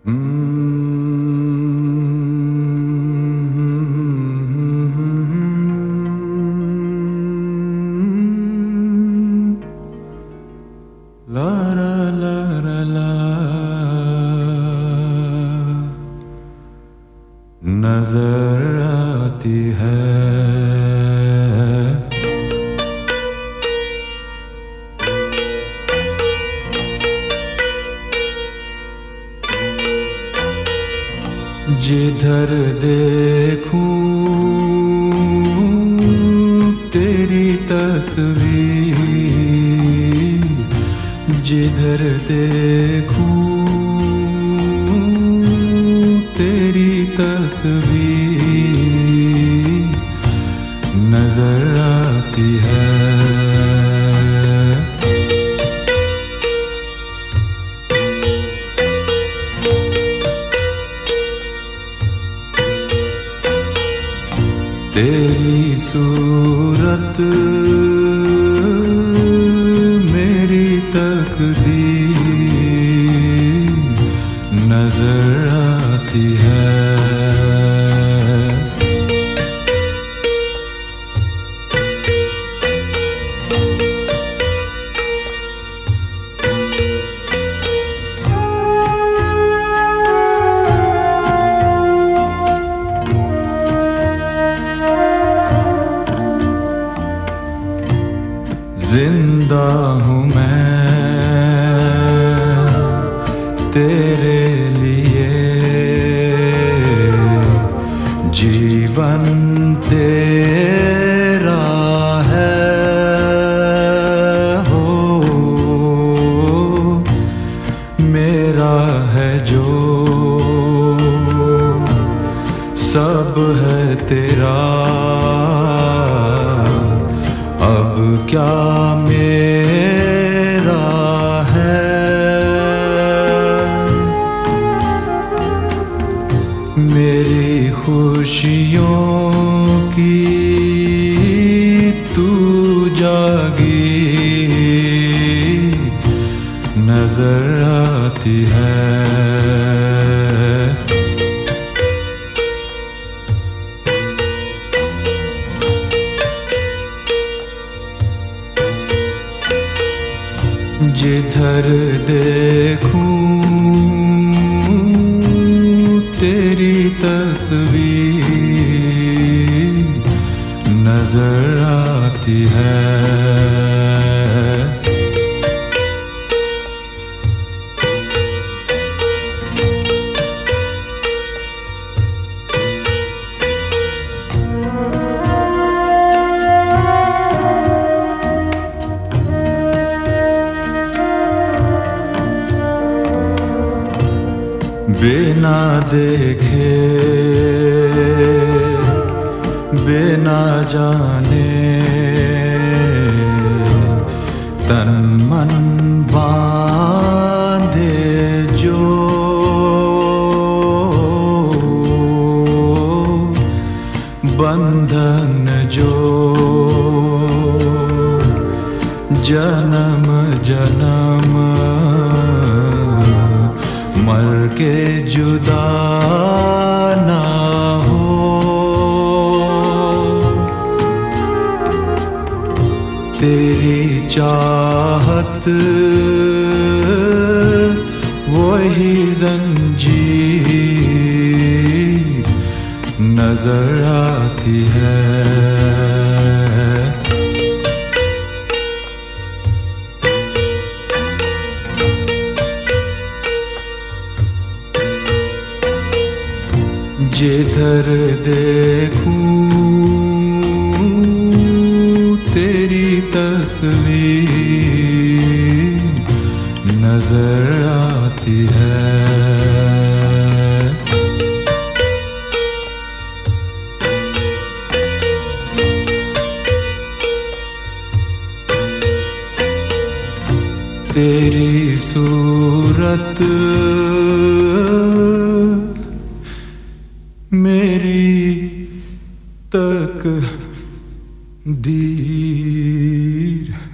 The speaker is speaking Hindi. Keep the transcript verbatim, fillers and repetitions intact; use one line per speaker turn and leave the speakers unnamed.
La la la la la नजर आती है जिधर देखूं तेरी तस्वीर, जिधर देखूं तेरी तस्वीर नजर आती है। तेरी सूरत मेरी तकदीर नजर आती है। जिंदा हूँ मैं तेरे लिए, जीवन तेरा है हो, मेरा है जो सब है तेरा। अब क्या मेरा है, मेरी खुशियों की तू जागीर नजर आती है। जिधर देखूं तेरी तस्वीर नजर आती है। बिना देखे बिना जाने तन मन बांधे जो, बंधन जो जन्म जन्म मर के जुदा ना हो। तेरी चाहत वही जंजीर नजर आती है। जिधर देखूं तेरी तस्वीर नजर आती है। तेरी सूरत मेरी तकदीर